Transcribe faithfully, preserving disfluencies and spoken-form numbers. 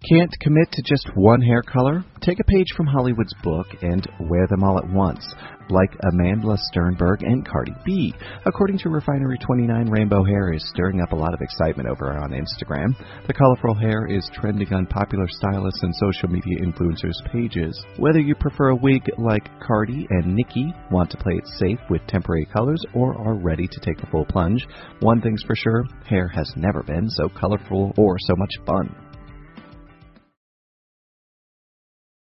Can't commit to just one hair color? Take a page from Hollywood's book and wear them all at once, like Amandla Sternberg and Cardi B. According to Refinery twenty-nine, rainbow hair is stirring up a lot of excitement over on Instagram. The colorful hair is trending on popular stylists and social media influencers' pages. Whether you prefer a wig like Cardi and Nicki, want to play it safe with temporary colors, or are ready to take the full plunge, one thing's for sure, hair has never been so colorful or so much fun.